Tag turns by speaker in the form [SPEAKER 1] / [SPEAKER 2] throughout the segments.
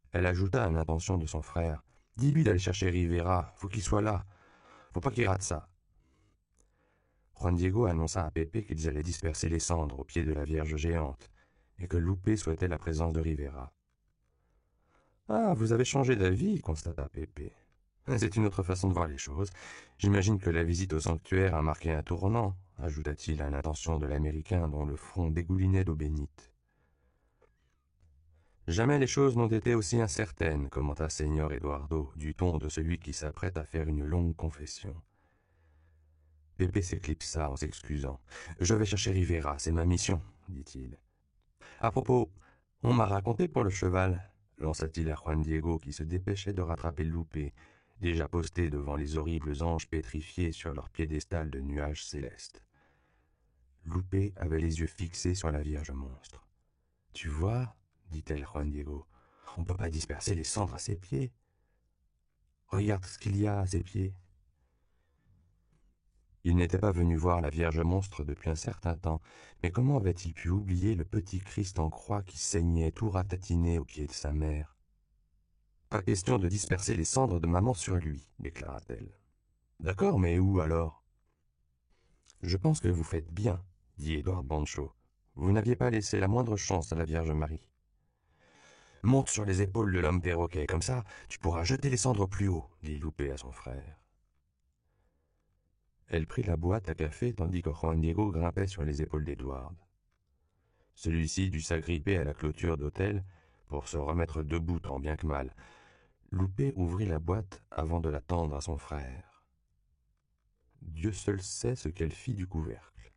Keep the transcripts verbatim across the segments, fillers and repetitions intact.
[SPEAKER 1] Elle ajouta à l'intention de son frère. « Dis-lui d'aller chercher Rivera, faut qu'il soit là. Faut pas qu'il rate ça. » Juan Diego annonça à Pepe qu'ils allaient disperser les cendres au pied de la Vierge géante, et que Lupe souhaitait la présence de Rivera. « Ah, vous avez changé d'avis, constata Pepe. C'est une autre façon de voir les choses. J'imagine que la visite au sanctuaire a marqué un tournant, ajouta-t-il à l'intention de l'Américain dont le front dégoulinait d'eau bénite. Jamais les choses n'ont été aussi incertaines, commenta Señor Eduardo, du ton de celui qui s'apprête à faire une longue confession. Pepe s'éclipsa en s'excusant. « Je vais chercher Rivera, c'est ma mission, dit-il. À propos, on m'a raconté pour le cheval, lança-t-il à Juan Diego qui se dépêchait de rattraper Lupe, déjà posté devant les horribles anges pétrifiés sur leur piédestal de nuages célestes. Lupe avait les yeux fixés sur la Vierge monstre. « Tu vois, dit-elle Juan Diego, on ne peut pas disperser les cendres à ses pieds. Regarde ce qu'il y a à ses pieds. » Il n'était pas venu voir la Vierge monstre depuis un certain temps, mais comment avait-il pu oublier le petit Christ en croix qui saignait tout ratatiné au pied de sa mère? « Pas question de disperser les cendres de maman sur lui, déclara-t-elle. « D'accord, mais où alors ?»« Je pense que vous faites bien, dit Edouard Bancho. Vous n'aviez pas laissé la moindre chance à la Vierge Marie. Monte sur les épaules de l'homme perroquet, comme ça, tu pourras jeter les cendres plus haut, dit Loupé à son frère. Elle prit la boîte à café tandis que Juan Diego grimpait sur les épaules d'Edward. Celui-ci dut s'agripper à la clôture d'hôtel pour se remettre debout tant bien que mal. Loupé ouvrit la boîte avant de la tendre à son frère. Dieu seul sait ce qu'elle fit du couvercle.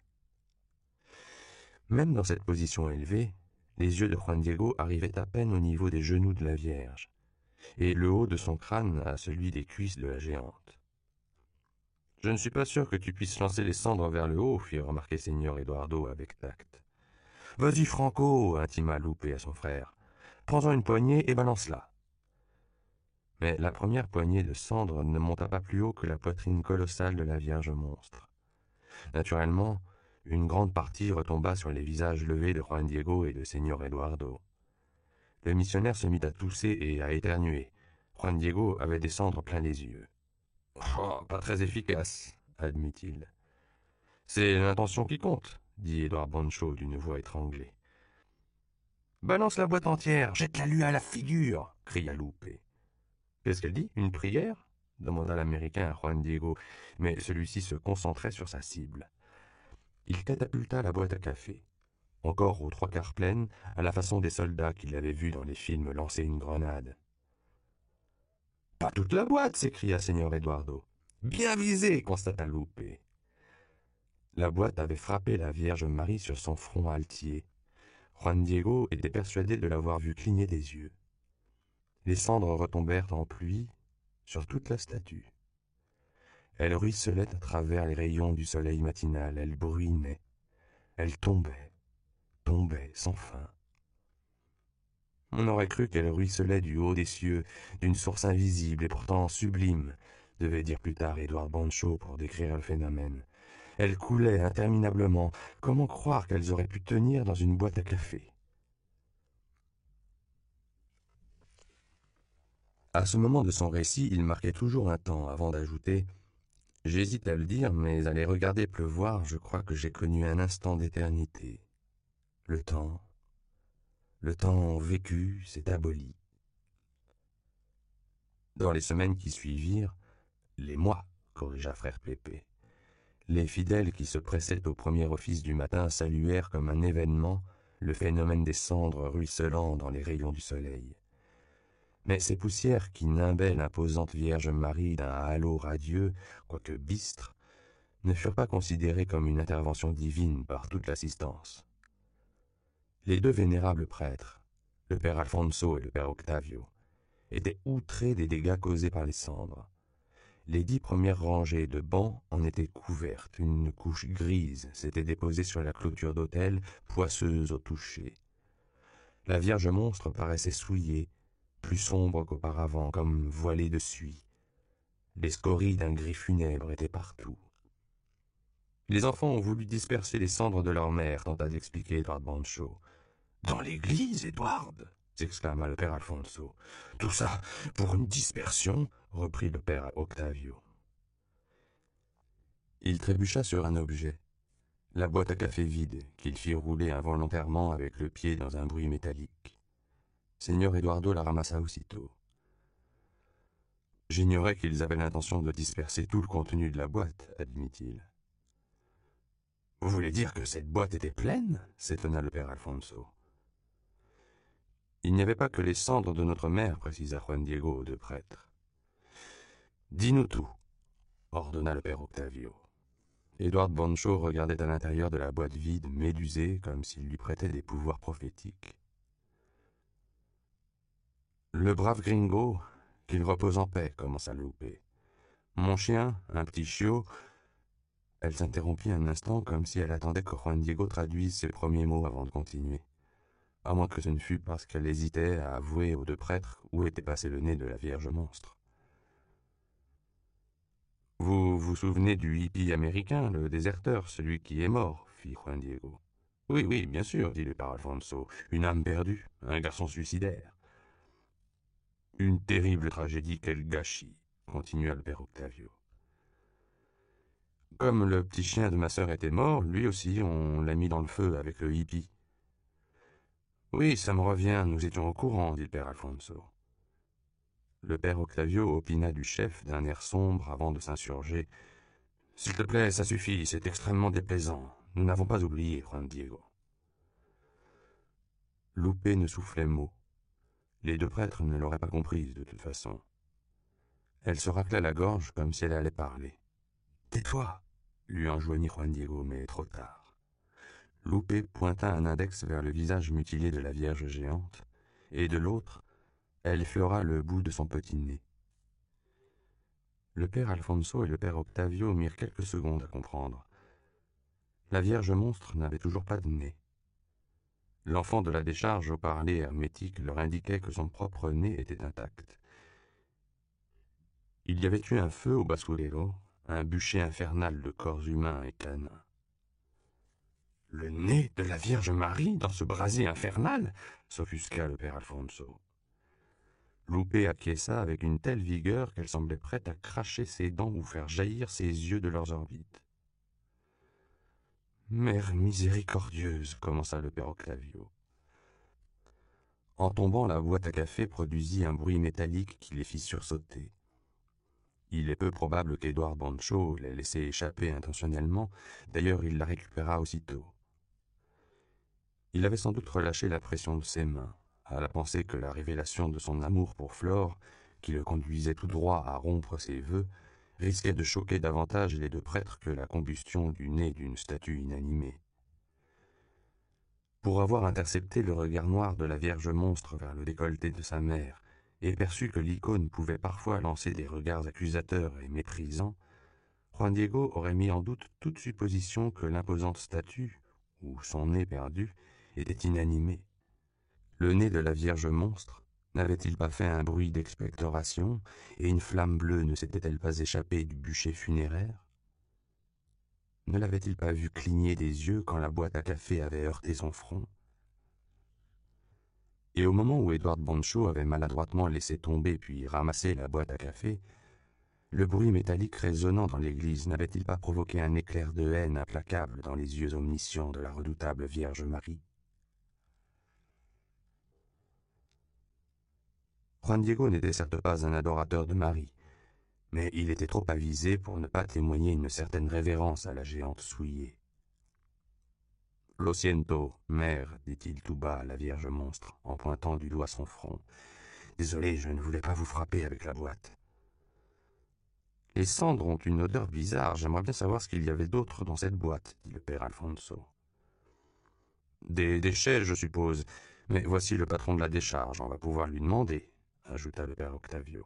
[SPEAKER 1] Même dans cette position élevée, les yeux de Juan Diego arrivaient à peine au niveau des genoux de la Vierge, et le haut de son crâne à celui des cuisses de la géante. « Je ne suis pas sûr que tu puisses lancer les cendres vers le haut, fit remarquer Señor Eduardo avec tact. « Vas-y, Franco, intima Loupé à son frère. Prends-en une poignée et balance-la. » Mais la première poignée de cendres ne monta pas plus haut que la poitrine colossale de la Vierge monstre. Naturellement, une grande partie retomba sur les visages levés de Juan Diego et de Señor Eduardo. Le missionnaire se mit à tousser et à éternuer. Juan Diego avait des cendres plein les yeux. « Oh, pas très efficace, admit-il. »« C'est l'intention qui compte, dit Edouard Bancho d'une voix étranglée. »« Balance la boîte entière, jette-la lui à la figure !» cria Loupé. « Qu'est-ce qu'elle dit, une prière ?» demanda l'Américain à Juan Diego, mais celui-ci se concentrait sur sa cible. Il catapulta la boîte à café, encore aux trois quarts pleine, à la façon des soldats qu'il avait vus dans les films lancer une grenade. « Pas toute la boîte !» s'écria Señor Eduardo. « Bien visé !» constata Loupé. La boîte avait frappé la Vierge Marie sur son front altier. Juan Diego était persuadé de l'avoir vue cligner des yeux. Les cendres retombèrent en pluie sur toute la statue. Elle ruisselait à travers les rayons du soleil matinal, elle bruinait, elle tombait, tombait sans fin. On aurait cru qu'elle ruisselait du haut des cieux, d'une source invisible et pourtant sublime, devait dire plus tard Edouard Bancho pour décrire le phénomène. Elle coulait interminablement. Comment croire qu'elles auraient pu tenir dans une boîte à café? À ce moment de son récit, il marquait toujours un temps avant d'ajouter « J'hésite à le dire, mais à les regarder pleuvoir, je crois que j'ai connu un instant d'éternité. Le temps, le temps vécu s'est aboli. » Dans les semaines qui suivirent, les mois, corrigea frère Pépé, les fidèles qui se pressaient au premier office du matin saluèrent comme un événement le phénomène des cendres ruisselant dans les rayons du soleil. Mais ces poussières qui nimbaient l'imposante Vierge Marie d'un halo radieux, quoique bistre, ne furent pas considérées comme une intervention divine par toute l'assistance. Les deux vénérables prêtres, le père Alfonso et le père Octavio, étaient outrés des dégâts causés par les cendres. Les dix premières rangées de bancs en étaient couvertes, une couche grise s'était déposée sur la clôture d'autel, poisseuse au toucher. La Vierge monstre paraissait souillée, plus sombre qu'auparavant, comme voilée de suie. Les scories d'un gris funèbre étaient partout. Les enfants ont voulu disperser les cendres de leur mère, tenta d'expliquer Edward Bancho. « Dans l'église, Edward !» s'exclama le père Alfonso. Tout ça pour une dispersion, reprit le père Octavio. Il trébucha sur un objet, la boîte à café vide, qu'il fit rouler involontairement avec le pied dans un bruit métallique. Seigneur Eduardo la ramassa aussitôt. J'ignorais qu'ils avaient l'intention de disperser tout le contenu de la boîte, admit-il. Vous voulez dire que cette boîte était pleine? S'étonna le père Alfonso. Il n'y avait pas que les cendres de notre mère, précisa Juan Diego aux deux prêtres. Dis-nous tout, ordonna le père Octavio. Edward Boncho regardait à l'intérieur de la boîte vide, médusé, comme s'il lui prêtait des pouvoirs prophétiques. Le brave gringo, qu'il repose en paix, commença Loupé. Mon chien, un petit chiot... Elle s'interrompit un instant comme si elle attendait que Juan Diego traduise ses premiers mots avant de continuer. À moins que ce ne fût parce qu'elle hésitait à avouer aux deux prêtres où était passé le nez de la Vierge monstre. Vous vous souvenez du hippie américain, le déserteur, celui qui est mort, fit Juan Diego. Oui, oui, bien sûr, dit le père Alfonso. Une âme perdue, un garçon suicidaire. Une terrible tragédie, quel gâchis, continua le père Octavio. Comme le petit chien de ma sœur était mort, lui aussi, on l'a mis dans le feu avec le hippie. Oui, ça me revient, nous étions au courant, dit le père Alfonso. Le père Octavio opina du chef d'un air sombre avant de s'insurger. S'il te plaît, ça suffit, c'est extrêmement déplaisant. Nous n'avons pas oublié, Juan Diego. Loupé ne soufflait mot. Les deux prêtres ne l'auraient pas comprise de toute façon. Elle se racla la gorge comme si elle allait parler. Tais-toi, lui enjoignit Juan Diego, mais trop tard. Loupé pointa un index vers le visage mutilé de la Vierge géante, et de l'autre, elle effleura le bout de son petit nez. Le père Alfonso et le père Octavio mirent quelques secondes à comprendre. La Vierge monstre n'avait toujours pas de nez. L'enfant de la décharge au parler hermétique leur indiquait que son propre nez était intact. Il y avait eu un feu au basurero, un bûcher infernal de corps humains et canins. Le nez de la Vierge Marie dans ce brasier infernal, s'offusqua le père Alfonso. Loupé acquiesça avec une telle vigueur qu'elle semblait prête à cracher ses dents ou faire jaillir ses yeux de leurs orbites. Mère miséricordieuse, commença le père Octavio. En tombant, la boîte à café produisit un bruit métallique qui les fit sursauter. Il est peu probable qu'Edouard Boncho l'ait laissé échapper intentionnellement, d'ailleurs il la récupéra aussitôt. Il avait sans doute relâché la pression de ses mains, à la pensée que la révélation de son amour pour Flore, qui le conduisait tout droit à rompre ses vœux, risquait de choquer davantage les deux prêtres que la combustion du nez d'une statue inanimée. Pour avoir intercepté le regard noir de la Vierge monstre vers le décolleté de sa mère, et perçu que l'icône pouvait parfois lancer des regards accusateurs et méprisants, Juan Diego aurait mis en doute toute supposition que l'imposante statue, ou son nez perdu, était inanimé. Le nez de la Vierge monstre n'avait-il pas fait un bruit d'expectoration, et une flamme bleue ne s'était-elle pas échappée du bûcher funéraire? Ne l'avait-il pas vu cligner des yeux quand la boîte à café avait heurté son front? Et au moment où Edward Boncho avait maladroitement laissé tomber puis ramassé la boîte à café, le bruit métallique résonnant dans l'église n'avait-il pas provoqué un éclair de haine implacable dans les yeux omniscients de la redoutable Vierge Marie? Juan Diego n'était certes pas un adorateur de Marie, mais il était trop avisé pour ne pas témoigner une certaine révérence à la géante souillée. « Lo siento, mère, dit-il tout bas à la Vierge monstre, en pointant du doigt son front. « Désolé, je ne voulais pas vous frapper avec la boîte. » « Les cendres ont une odeur bizarre, j'aimerais bien savoir ce qu'il y avait d'autre dans cette boîte, dit le père Alfonso. « Des déchets, je suppose, mais voici le patron de la décharge, on va pouvoir lui demander, » ajouta le père Octavio.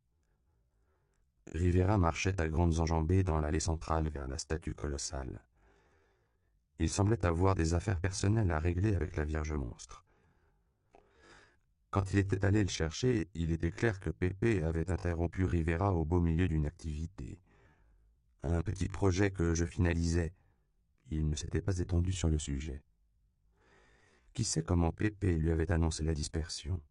[SPEAKER 1] Rivera marchait à grandes enjambées dans l'allée centrale vers la statue colossale. Il semblait avoir des affaires personnelles à régler avec la Vierge monstre. Quand il était allé le chercher, il était clair que Pépé avait interrompu Rivera au beau milieu d'une activité. Un petit projet que je finalisais. Il ne s'était pas étendu sur le sujet. Qui sait comment Pépé lui avait annoncé la dispersion?